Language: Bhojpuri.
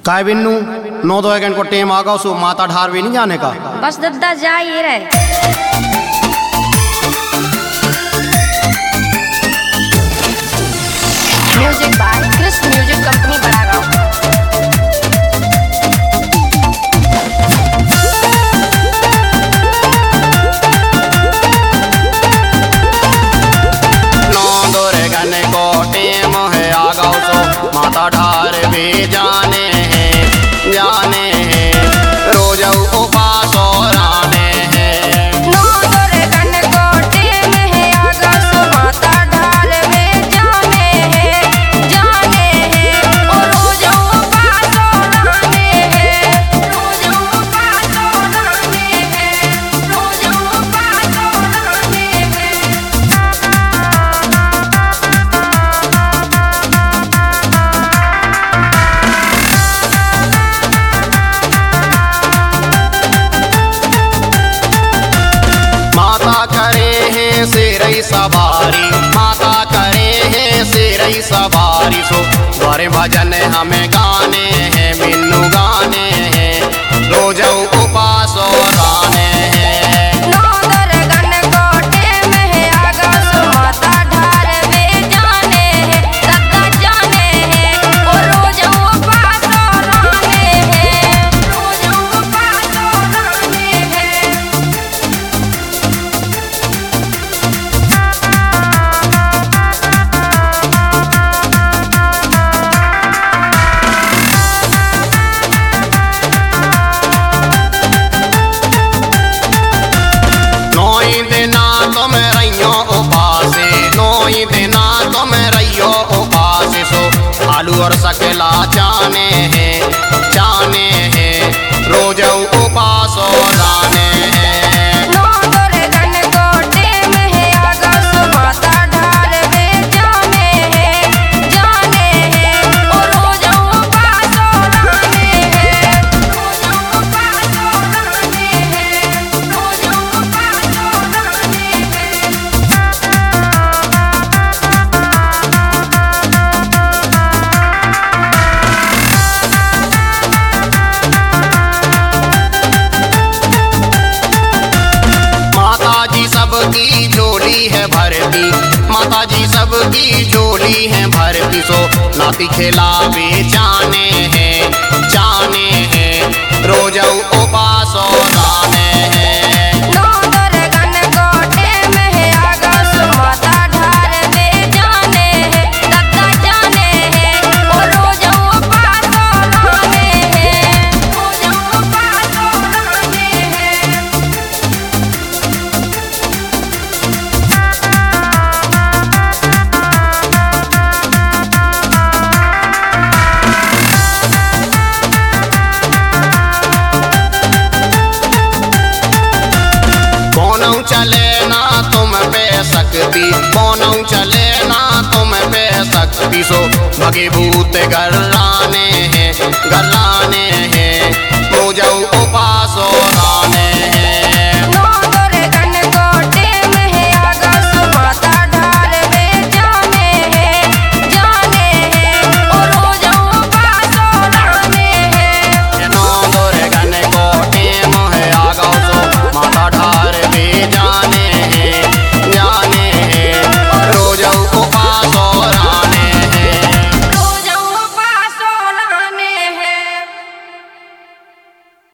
काय बिन्नू 9-2 घंटे को टेम आगा सो माता ढार भी नहीं जाने का। बस दद्दा जा ये रहे। Music by Chris music company Badagaon. माता ढार भी जाने हैं रोज उपास और आने हैं। 9 घंटे को टेम है आगा सो माता ढार में जाने हैं और रोज उपास और आने हैं। रोज उपास और आने हैं। रोज उपास और आने सवारी माता करे हैं शेरई सवारी सो द्वारे भजन हमें गाने हैं बिन्नू गाने हैं रोज उपास और आने हैं। 9 घंटे को टेम है आगा सो माता ढार में जाने हैं दद्दा जाने हैं और रोज उपास और आने हैं। रोज उपास और आने हैं। आलू और सकेला जाने हैं रोज उपास और आने हैं। 9 घंटे को टेम है आगा सो माता ढार में जाने हैं और रोज उपास और आने हैं। रोज उपास और आने हैं। रोज उपास और आने सबकी झोली है भरती माता जी सबकी झोली है भरती सो नाती खेला भी जाने हैं रोज उपास और आने हैं। 9 घंटे को टेम है आगा सो माता ढार में जाने हैं दद्दा जाने हैं और रोज उपास और आने हैं। रोज उपास और आने हैं। चले ना तुम पे सकती कौन चले ना तुम पे सकती सो भगे भूत घर आने हैं